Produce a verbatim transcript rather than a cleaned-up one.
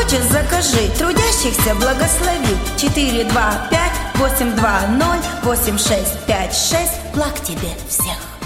хочешь, закажи, трудящихся благослови. Четыре, два, пять, восемь, два, ноль, восемь, шесть, пять, шесть. Благ тебе всех.